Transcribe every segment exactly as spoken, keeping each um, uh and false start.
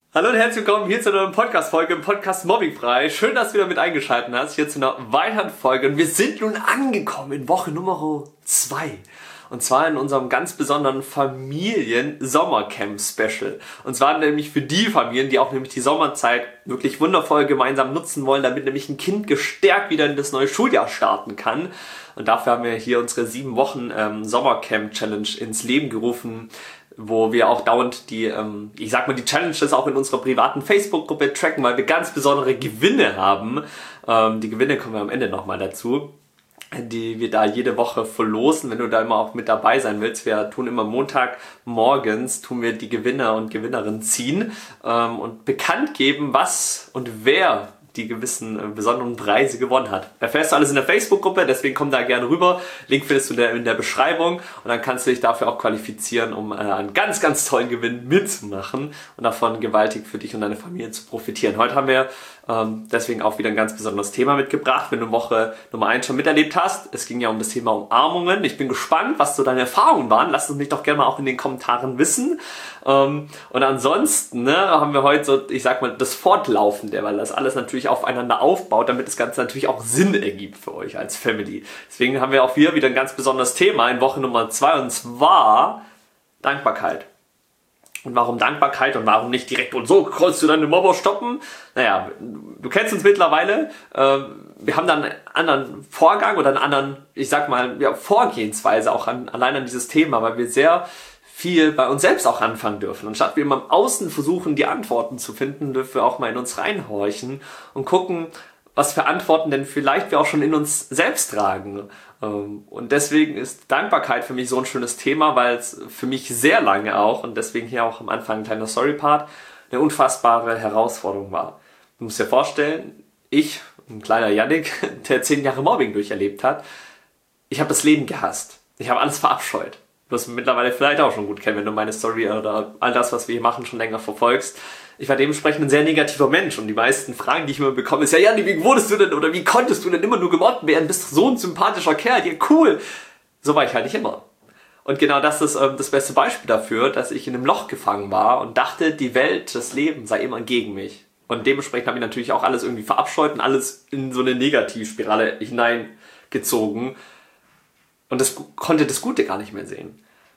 Hallo und herzlich willkommen hier zu einer neuen Podcast-Folge im Podcast Mobbingfrei. Schön, dass du wieder mit eingeschaltet hast, hier zu einer weiteren Folge. Und wir sind nun angekommen in Woche Nummer zwei. Und zwar in unserem ganz besonderen Familien-Sommercamp-Special. Und zwar nämlich für die Familien, die auch nämlich die Sommerzeit wirklich wundervoll gemeinsam nutzen wollen, damit nämlich ein Kind gestärkt wieder in das neue Schuljahr starten kann. Und dafür haben wir hier unsere sieben Wochen ähm, Sommercamp-Challenge ins Leben gerufen, wo wir auch dauernd die, ähm, ich sag mal, die Challenges auch in unserer privaten Facebook-Gruppe tracken, weil wir ganz besondere Gewinne haben. Ähm, die Gewinne kommen wir am Ende nochmal dazu, die wir da jede Woche verlosen, wenn du da immer auch mit dabei sein willst. Wir tun immer Montag morgens, tun wir die Gewinner und Gewinnerinnen ziehen ähm, und bekannt geben, was und wer die gewissen äh, besonderen Preise gewonnen hat. Erfährst du alles in der Facebook-Gruppe, deswegen komm da gerne rüber. Link findest du in der, in der Beschreibung und dann kannst du dich dafür auch qualifizieren, um äh, einen ganz, ganz tollen Gewinn mitzumachen und davon gewaltig für dich und deine Familie zu profitieren. Heute haben wir ähm, deswegen auch wieder ein ganz besonderes Thema mitgebracht, wenn du Woche Nummer eins schon miterlebt hast. Es ging ja um das Thema Umarmungen. Ich bin gespannt, was so deine Erfahrungen waren. Lass es mich doch gerne mal auch in den Kommentaren wissen. Ähm, und ansonsten ne, haben wir heute so, ich sag mal, das Fortlaufende, weil das alles natürlich aufeinander aufbaut, damit das Ganze natürlich auch Sinn ergibt für euch als Family. Deswegen haben wir auch hier wieder ein ganz besonderes Thema in Woche Nummer zwei und zwar Dankbarkeit. Und warum Dankbarkeit und warum nicht direkt und so kannst du deine Mobber stoppen? Naja, du kennst uns mittlerweile. Äh, wir haben dann einen anderen Vorgang oder einen anderen, ich sag mal, ja, Vorgehensweise auch an, allein an dieses Thema, weil wir sehr viel bei uns selbst auch anfangen dürfen. Und statt wir immer im Außen versuchen, die Antworten zu finden, dürfen wir auch mal in uns reinhorchen und gucken, was für Antworten denn vielleicht wir auch schon in uns selbst tragen. Und deswegen ist Dankbarkeit für mich so ein schönes Thema, weil es für mich sehr lange auch, und deswegen hier auch am Anfang ein kleiner Story-Part, eine unfassbare Herausforderung war. Du musst dir vorstellen, ich, ein kleiner Yannick, der zehn Jahre Mobbing durcherlebt hat, ich habe das Leben gehasst. Ich habe alles verabscheut. Du wirst mittlerweile vielleicht auch schon gut kennen, wenn du meine Story oder all das, was wir hier machen, schon länger verfolgst. Ich war dementsprechend ein sehr negativer Mensch und die meisten Fragen, die ich immer bekomme, ist ja, Janni, wie wurdest du denn oder wie konntest du denn immer nur gemobbt werden? Bist so ein sympathischer Kerl, ja cool. So war ich halt nicht immer. Und genau das ist ähm, das beste Beispiel dafür, dass ich in einem Loch gefangen war und dachte, die Welt, das Leben sei immer gegen mich. Und dementsprechend habe ich natürlich auch alles irgendwie verabscheut und alles in so eine Negativspirale hineingezogen. Und das konnte das Gute gar nicht mehr sehen.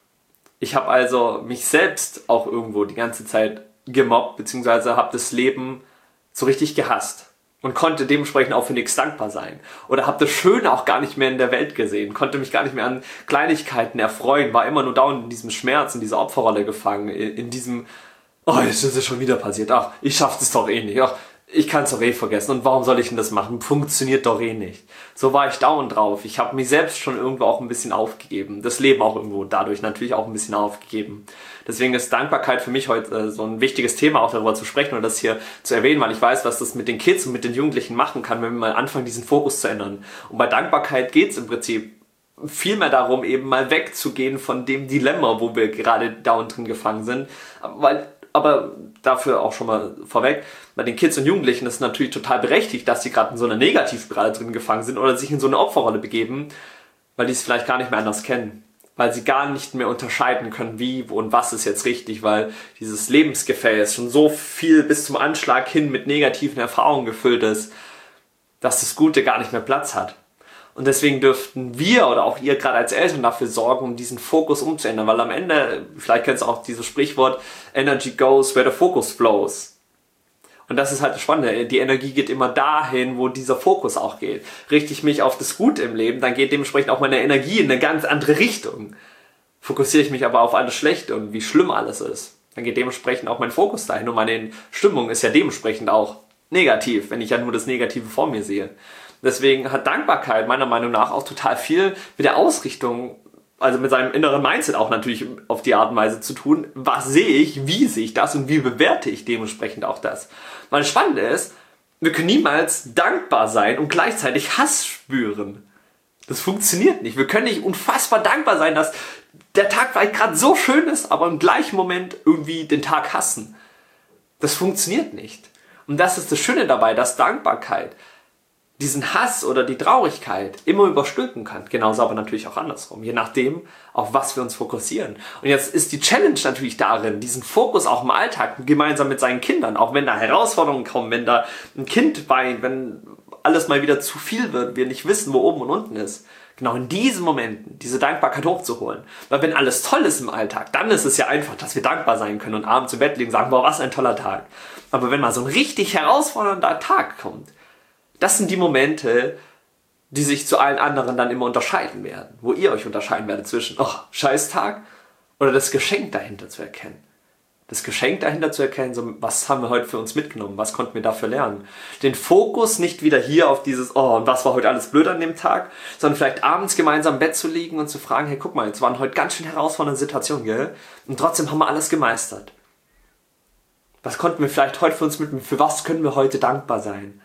Ich habe also mich selbst auch irgendwo die ganze Zeit gemobbt, beziehungsweise habe das Leben so richtig gehasst und konnte dementsprechend auch für nichts dankbar sein. Oder habe das Schöne auch gar nicht mehr in der Welt gesehen, konnte mich gar nicht mehr an Kleinigkeiten erfreuen, war immer nur dauernd in diesem Schmerz, in dieser Opferrolle gefangen, in diesem, oh, jetzt ist es schon wieder passiert, ach, ich schaff das doch eh nicht, ach, ich kann es doch eh vergessen und warum soll ich denn das machen? Funktioniert doch eh nicht. So war ich dauernd drauf. Ich habe mich selbst schon irgendwo auch ein bisschen aufgegeben. Das Leben auch irgendwo dadurch natürlich auch ein bisschen aufgegeben. Deswegen ist Dankbarkeit für mich heute äh, so ein wichtiges Thema, auch darüber zu sprechen und das hier zu erwähnen, weil ich weiß, was das mit den Kids und mit den Jugendlichen machen kann, wenn wir mal anfangen, diesen Fokus zu ändern. Und bei Dankbarkeit geht es im Prinzip viel mehr darum, eben mal wegzugehen von dem Dilemma, wo wir gerade dauernd drin gefangen sind. Weil Aber dafür auch schon mal vorweg, bei den Kids und Jugendlichen ist es natürlich total berechtigt, dass sie gerade in so einer Negativspirale drin gefangen sind oder sich in so eine Opferrolle begeben, weil die es vielleicht gar nicht mehr anders kennen. Weil sie gar nicht mehr unterscheiden können, wie, wo und was ist jetzt richtig, weil dieses Lebensgefäß schon so viel bis zum Anschlag hin mit negativen Erfahrungen gefüllt ist, dass das Gute gar nicht mehr Platz hat. Und deswegen dürften wir oder auch ihr gerade als Eltern dafür sorgen, um diesen Fokus umzuändern. Weil am Ende, vielleicht kennst du auch dieses Sprichwort, Energy goes where the focus flows. Und das ist halt das Spannende. Die Energie geht immer dahin, wo dieser Fokus auch geht. Richte ich mich auf das Gute im Leben, dann geht dementsprechend auch meine Energie in eine ganz andere Richtung. Fokussiere ich mich aber auf alles Schlechte und wie schlimm alles ist, dann geht dementsprechend auch mein Fokus dahin. Und meine Stimmung ist ja dementsprechend auch negativ, wenn ich ja nur das Negative vor mir sehe. Deswegen hat Dankbarkeit meiner Meinung nach auch total viel mit der Ausrichtung, also mit seinem inneren Mindset auch natürlich auf die Art und Weise zu tun. Was sehe ich, wie sehe ich das und wie bewerte ich dementsprechend auch das? Weil das Spannende ist, wir können niemals dankbar sein und gleichzeitig Hass spüren. Das funktioniert nicht. Wir können nicht unfassbar dankbar sein, dass der Tag vielleicht gerade so schön ist, aber im gleichen Moment irgendwie den Tag hassen. Das funktioniert nicht. Und das ist das Schöne dabei, dass Dankbarkeit diesen Hass oder die Traurigkeit immer überstülpen kann. Genauso aber natürlich auch andersrum, je nachdem, auf was wir uns fokussieren. Und jetzt ist die Challenge natürlich darin, diesen Fokus auch im Alltag gemeinsam mit seinen Kindern, auch wenn da Herausforderungen kommen, wenn da ein Kind weint, wenn alles mal wieder zu viel wird, wir nicht wissen, wo oben und unten ist. Genau in diesen Momenten diese Dankbarkeit hochzuholen. Weil wenn alles toll ist im Alltag, dann ist es ja einfach, dass wir dankbar sein können und abends im Bett liegen und sagen, boah, was ein toller Tag. Aber wenn mal so ein richtig herausfordernder Tag kommt, das sind die Momente, die sich zu allen anderen dann immer unterscheiden werden. Wo ihr euch unterscheiden werdet zwischen, oh, Scheißtag oder das Geschenk dahinter zu erkennen. Das Geschenk dahinter zu erkennen, so, was haben wir heute für uns mitgenommen, was konnten wir dafür lernen. Den Fokus nicht wieder hier auf dieses, oh, und was war heute alles blöd an dem Tag, sondern vielleicht abends gemeinsam im Bett zu liegen und zu fragen, hey, guck mal, jetzt waren heute ganz schön herausfordernde Situationen, gell? Und trotzdem haben wir alles gemeistert. Was konnten wir vielleicht heute für uns mitnehmen, für was können wir heute dankbar sein?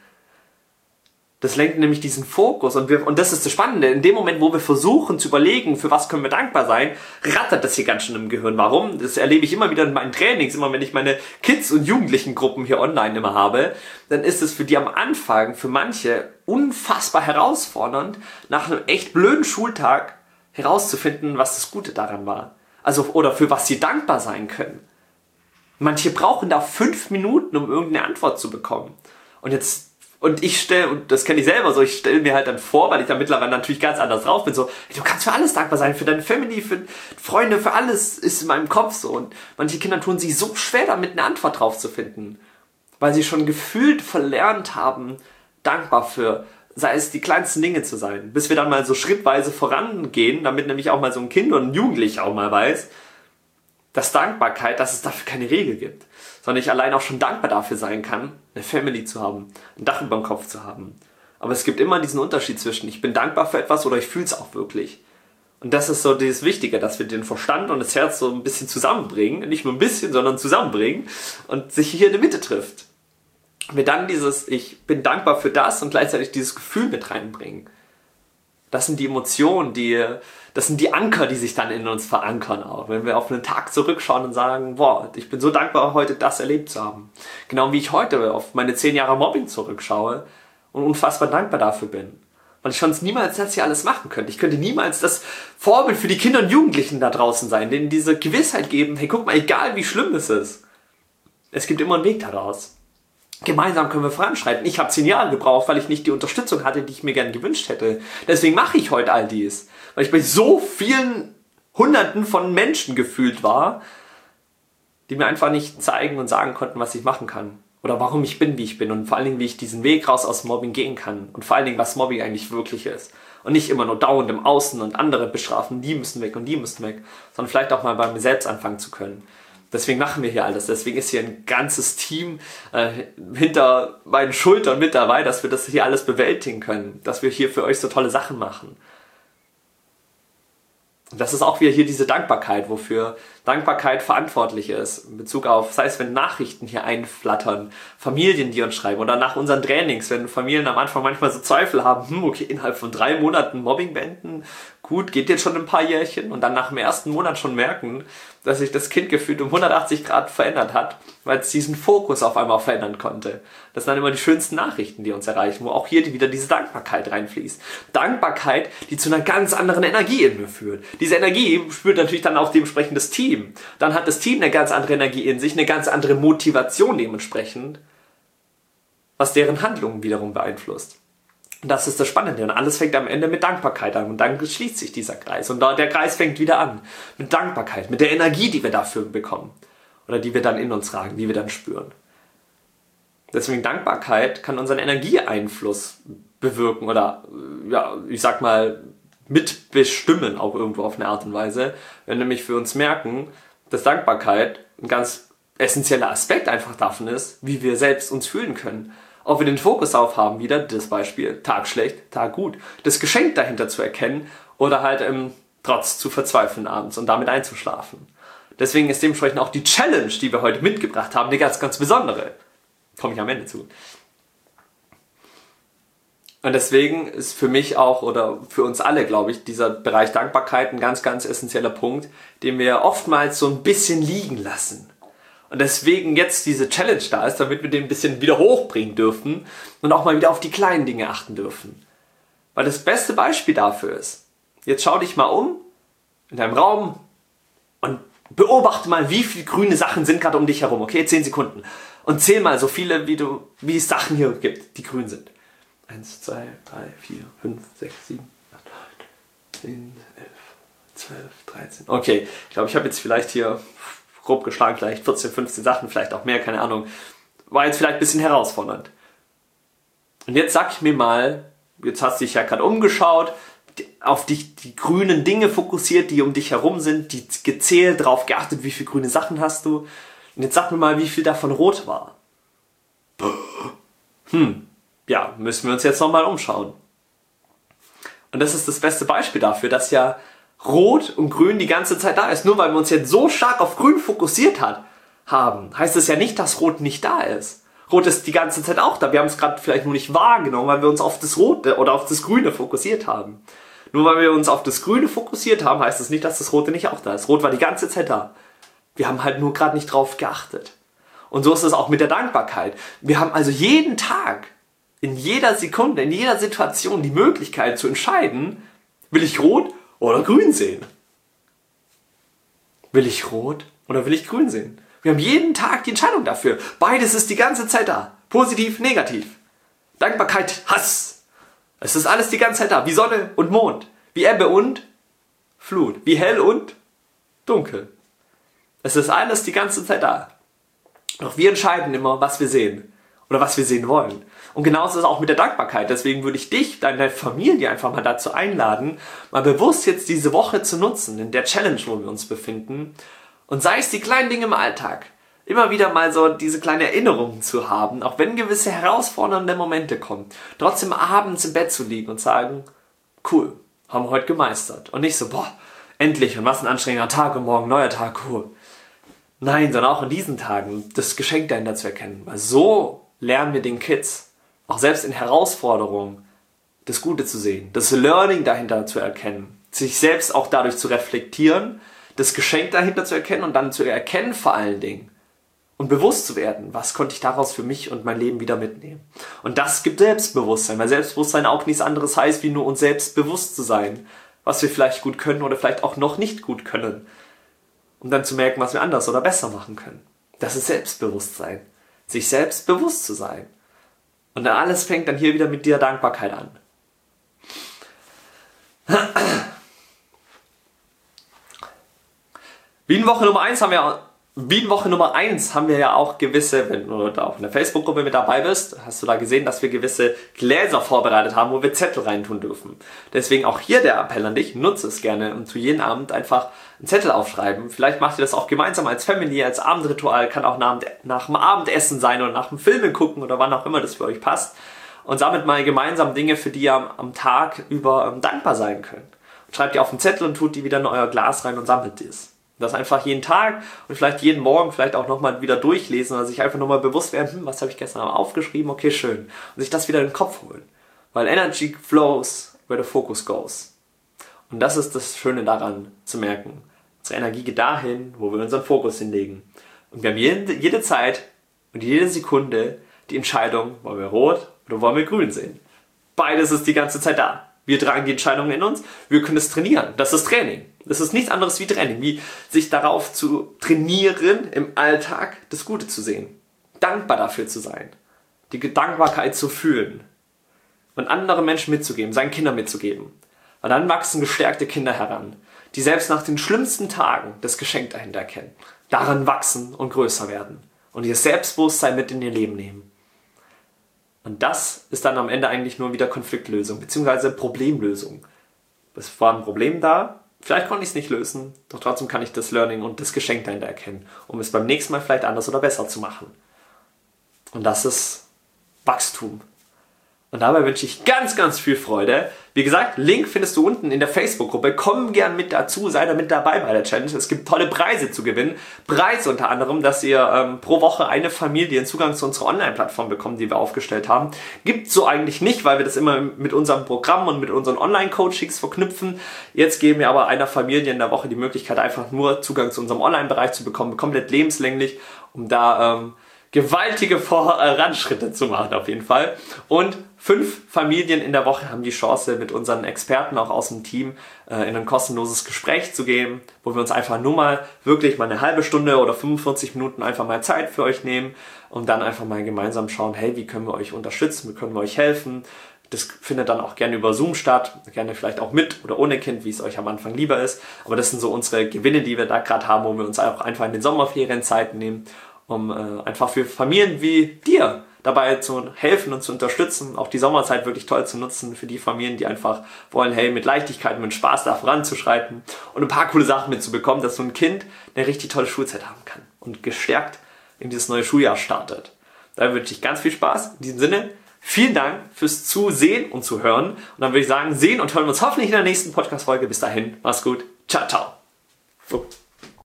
Das lenkt nämlich diesen Fokus und, wir, und das ist das Spannende, in dem Moment, wo wir versuchen zu überlegen, für was können wir dankbar sein, rattert das hier ganz schön im Gehirn. Warum? Das erlebe ich immer wieder in meinen Trainings, immer wenn ich meine Kids- und Jugendlichen-Gruppen hier online immer habe, dann ist es für die am Anfang, für manche, unfassbar herausfordernd, nach einem echt blöden Schultag herauszufinden, was das Gute daran war. Also, oder für was sie dankbar sein können. Manche brauchen da fünf Minuten, um irgendeine Antwort zu bekommen. Und jetzt Und ich stelle, und das kenne ich selber so, ich stelle mir halt dann vor, weil ich da mittlerweile natürlich ganz anders drauf bin, so, hey, du kannst für alles dankbar sein, für deine Family, für Freunde, für alles ist in meinem Kopf so. Und manche Kinder tun sich so schwer damit, eine Antwort drauf zu finden, weil sie schon gefühlt verlernt haben, dankbar für, sei es die kleinsten Dinge zu sein, bis wir dann mal so schrittweise vorangehen, damit nämlich auch mal so ein Kind oder ein Jugendlicher auch mal weiß, dass Dankbarkeit, dass es dafür keine Regel gibt, sondern ich allein auch schon dankbar dafür sein kann, eine Family zu haben, ein Dach über dem Kopf zu haben. Aber es gibt immer diesen Unterschied zwischen, ich bin dankbar für etwas oder ich fühle es auch wirklich. Und das ist so das Wichtige, dass wir den Verstand und das Herz so ein bisschen zusammenbringen, nicht nur ein bisschen, sondern zusammenbringen und sich hier in der Mitte trifft. Und wir dann dieses, ich bin dankbar für das und gleichzeitig dieses Gefühl mit reinbringen. Das sind die Emotionen, die, das sind die Anker, die sich dann in uns verankern auch. Wenn wir auf einen Tag zurückschauen und sagen, boah, ich bin so dankbar, heute das erlebt zu haben. Genau wie ich heute auf meine zehn Jahre Mobbing zurückschaue und unfassbar dankbar dafür bin. Weil ich sonst niemals das hier alles machen könnte. Ich könnte niemals das Vorbild für die Kinder und Jugendlichen da draußen sein, denen diese Gewissheit geben, hey, guck mal, egal wie schlimm es ist, es gibt immer einen Weg daraus. Gemeinsam können wir voranschreiten. Ich habe zehn Jahre gebraucht, weil ich nicht die Unterstützung hatte, die ich mir gerne gewünscht hätte. Deswegen mache ich heute all dies. Weil ich bei so vielen Hunderten von Menschen gefühlt war, die mir einfach nicht zeigen und sagen konnten, was ich machen kann. Oder warum ich bin, wie ich bin. Und vor allen Dingen, wie ich diesen Weg raus aus Mobbing gehen kann. Und vor allen Dingen, was Mobbing eigentlich wirklich ist. Und nicht immer nur dauernd im Außen und andere bestrafen, die müssen weg und die müssen weg. Sondern vielleicht auch mal bei mir selbst anfangen zu können. Deswegen machen wir hier alles. Deswegen ist hier ein ganzes Team äh, hinter meinen Schultern mit dabei, dass wir das hier alles bewältigen können. Dass wir hier für euch so tolle Sachen machen. Und das ist auch wieder hier diese Dankbarkeit, wofür Dankbarkeit verantwortlich ist. In Bezug auf, sei es wenn Nachrichten hier einflattern, Familien, die uns schreiben oder nach unseren Trainings, wenn Familien am Anfang manchmal so Zweifel haben, hm, okay, innerhalb von drei Monaten Mobbing beenden, gut, geht jetzt schon ein paar Jährchen und dann nach dem ersten Monat schon merken, dass sich das Kind gefühlt um hundertachtzig Grad verändert hat, weil es diesen Fokus auf einmal verändern konnte. Das sind dann immer die schönsten Nachrichten, die uns erreichen, wo auch hier wieder diese Dankbarkeit reinfließt. Dankbarkeit, die zu einer ganz anderen Energie in mir führt. Diese Energie spürt natürlich dann auch dementsprechend das Team. Dann hat das Team eine ganz andere Energie in sich, eine ganz andere Motivation dementsprechend, was deren Handlungen wiederum beeinflusst. Und das ist das Spannende. Und alles fängt am Ende mit Dankbarkeit an. Und dann schließt sich dieser Kreis. Und der Kreis fängt wieder an. Mit Dankbarkeit. Mit der Energie, die wir dafür bekommen. Oder die wir dann in uns tragen. Die wir dann spüren. Deswegen Dankbarkeit kann unseren Energieeinfluss bewirken. Oder, ja, ich sag mal, mitbestimmen. Auch irgendwo auf eine Art und Weise. Wenn wir nämlich für uns merken, dass Dankbarkeit ein ganz essentieller Aspekt einfach davon ist, wie wir selbst uns fühlen können. Ob wir den Fokus auf haben, wieder das Beispiel, Tag schlecht, Tag gut. Das Geschenk dahinter zu erkennen oder halt im Trotz zu verzweifeln abends und damit einzuschlafen. Deswegen ist dementsprechend auch die Challenge, die wir heute mitgebracht haben, eine ganz, ganz besondere. Komme ich am Ende zu. Und deswegen ist für mich auch oder für uns alle, glaube ich, dieser Bereich Dankbarkeit ein ganz, ganz essentieller Punkt, den wir oftmals so ein bisschen liegen lassen. Und deswegen jetzt diese Challenge da ist, damit wir den ein bisschen wieder hochbringen dürfen und auch mal wieder auf die kleinen Dinge achten dürfen. Weil das beste Beispiel dafür ist, jetzt schau dich mal um in deinem Raum und beobachte mal, wie viele grüne Sachen sind gerade um dich herum. Okay, zehn Sekunden. Und zähl mal so viele, wie, du, wie es Sachen hier gibt, die grün sind. eins, zwei, drei, vier, fünf, sechs, sieben, acht, neun, zehn, elf, zwölf, dreizehn. Okay, ich glaube, ich habe jetzt vielleicht hier grob geschlagen, vielleicht vierzehn, fünfzehn Sachen, vielleicht auch mehr, keine Ahnung. War jetzt vielleicht ein bisschen herausfordernd. Und jetzt sag ich mir mal, jetzt hast du dich ja gerade umgeschaut, auf dich die grünen Dinge fokussiert, die um dich herum sind, die gezählt, darauf geachtet, wie viele grüne Sachen hast du. Und jetzt sag mir mal, wie viel davon rot war. Hm, ja, müssen wir uns jetzt nochmal umschauen. Und das ist das beste Beispiel dafür, dass ja Rot und Grün die ganze Zeit da ist. Nur weil wir uns jetzt so stark auf Grün fokussiert hat, haben, heißt es ja nicht, dass Rot nicht da ist. Rot ist die ganze Zeit auch da. Wir haben es gerade vielleicht nur nicht wahrgenommen, weil wir uns auf das Rote oder auf das Grüne fokussiert haben. Nur weil wir uns auf das Grüne fokussiert haben, heißt es nicht, dass das Rote nicht auch da ist. Rot war die ganze Zeit da. Wir haben halt nur gerade nicht drauf geachtet. Und so ist es auch mit der Dankbarkeit. Wir haben also jeden Tag, in jeder Sekunde, in jeder Situation die Möglichkeit zu entscheiden, will ich rot oder grün sehen? Will ich rot oder will ich grün sehen? Wir haben jeden Tag die Entscheidung dafür. Beides ist die ganze Zeit da. Positiv, negativ. Dankbarkeit, Hass. Es ist alles die ganze Zeit da. Wie Sonne und Mond. Wie Ebbe und Flut. Wie hell und dunkel. Es ist alles die ganze Zeit da. Doch wir entscheiden immer, was wir sehen. Oder was wir sehen wollen. Und genauso ist es auch mit der Dankbarkeit. Deswegen würde ich dich, deine Familie einfach mal dazu einladen, mal bewusst jetzt diese Woche zu nutzen, in der Challenge, wo wir uns befinden. Und sei es die kleinen Dinge im Alltag, immer wieder mal so diese kleine Erinnerungen zu haben, auch wenn gewisse herausfordernde Momente kommen. Trotzdem abends im Bett zu liegen und sagen, cool, haben wir heute gemeistert. Und nicht so, boah, endlich und was ein anstrengender Tag und morgen neuer Tag, cool. Nein, sondern auch in diesen Tagen das Geschenk dahinter zu erkennen. Weil so lernen wir den Kids, auch selbst in Herausforderungen, das Gute zu sehen, das Learning dahinter zu erkennen, sich selbst auch dadurch zu reflektieren, das Geschenk dahinter zu erkennen und dann zu erkennen vor allen Dingen und bewusst zu werden, was konnte ich daraus für mich und mein Leben wieder mitnehmen. Und das gibt Selbstbewusstsein, weil Selbstbewusstsein auch nichts anderes heißt, wie nur uns selbst bewusst zu sein, was wir vielleicht gut können oder vielleicht auch noch nicht gut können. Um dann zu merken, was wir anders oder besser machen können. Das ist Selbstbewusstsein. Sich selbst bewusst zu sein. Und dann alles fängt dann hier wieder mit der Dankbarkeit an. Bienenwoche Nummer eins haben wir Bienenwoche Nummer eins haben wir ja auch gewisse, wenn du da auch in der Facebook-Gruppe mit dabei bist, hast du da gesehen, dass wir gewisse Gläser vorbereitet haben, wo wir Zettel reintun dürfen. Deswegen auch hier der Appell an dich, nutze es gerne und zu jedem Abend einfach einen Zettel aufschreiben. Vielleicht macht ihr das auch gemeinsam als Family, als Abendritual, kann auch nach, nach dem Abendessen sein oder nach dem Filmen gucken oder wann auch immer das für euch passt. Und sammelt mal gemeinsam Dinge, für die ihr am, am Tag über ähm, dankbar sein könnt. Und schreibt die auf den Zettel und tut die wieder in euer Glas rein und sammelt dies. Das einfach jeden Tag und vielleicht jeden Morgen vielleicht auch nochmal wieder durchlesen oder sich einfach nochmal bewusst werden, hm, was habe ich gestern aufgeschrieben, okay, schön. Und sich das wieder in den Kopf holen. Weil Energy flows where the focus goes. Und das ist das Schöne daran zu merken. Unsere Energie geht dahin, wo wir unseren Fokus hinlegen. Und wir haben jede, jede Zeit und jede Sekunde die Entscheidung, wollen wir rot oder wollen wir grün sehen. Beides ist die ganze Zeit da. Wir tragen die Entscheidungen in uns, wir können es trainieren. Das ist Training. Das ist nichts anderes wie Training, wie sich darauf zu trainieren, im Alltag das Gute zu sehen. Dankbar dafür zu sein. Die Dankbarkeit zu fühlen. Und anderen Menschen mitzugeben, seinen Kindern mitzugeben. Und dann wachsen gestärkte Kinder heran, die selbst nach den schlimmsten Tagen das Geschenk dahinter erkennen. Daran wachsen und größer werden. Und ihr Selbstbewusstsein mit in ihr Leben nehmen. Und das ist dann am Ende eigentlich nur wieder Konfliktlösung, beziehungsweise Problemlösung. Es war ein Problem da, vielleicht konnte ich es nicht lösen, doch trotzdem kann ich das Learning und das Geschenk dahinter erkennen, um es beim nächsten Mal vielleicht anders oder besser zu machen. Und das ist Wachstum. Und dabei wünsche ich ganz, ganz viel Freude. Wie gesagt, Link findest du unten in der Facebook-Gruppe. Komm gern mit dazu, sei da mit dabei bei der Challenge. Es gibt tolle Preise zu gewinnen. Preis unter anderem, dass ihr ähm, pro Woche eine Familie einen Zugang zu unserer Online-Plattform bekommt, die wir aufgestellt haben. Gibt so eigentlich nicht, weil wir das immer mit unserem Programm und mit unseren Online-Coachings verknüpfen. Jetzt geben wir aber einer Familie in der Woche die Möglichkeit, einfach nur Zugang zu unserem Online-Bereich zu bekommen, komplett lebenslänglich, um da ähm, gewaltige Voranschritte zu machen auf jeden Fall. Und fünf Familien in der Woche haben die Chance, mit unseren Experten auch aus dem Team äh, in ein kostenloses Gespräch zu gehen, wo wir uns einfach nur mal wirklich mal eine halbe Stunde oder fünfundvierzig Minuten einfach mal Zeit für euch nehmen und dann einfach mal gemeinsam schauen, hey, wie können wir euch unterstützen, wie können wir euch helfen. Das findet dann auch gerne über Zoom statt, gerne vielleicht auch mit oder ohne Kind, wie es euch am Anfang lieber ist. Aber das sind so unsere Gewinne, die wir da gerade haben, wo wir uns auch einfach in den Sommerferien Zeit nehmen, um äh, einfach für Familien wie dir dabei zu helfen und zu unterstützen, auch die Sommerzeit wirklich toll zu nutzen für die Familien, die einfach wollen, hey, mit Leichtigkeit, mit Spaß da voranzuschreiten und ein paar coole Sachen mitzubekommen, dass so ein Kind eine richtig tolle Schulzeit haben kann und gestärkt in dieses neue Schuljahr startet. Da wünsche ich ganz viel Spaß. In diesem Sinne, vielen Dank fürs Zusehen und Zuhören. Und dann würde ich sagen, sehen und hören wir uns hoffentlich in der nächsten Podcast-Folge. Bis dahin, mach's gut. Ciao, ciao. So.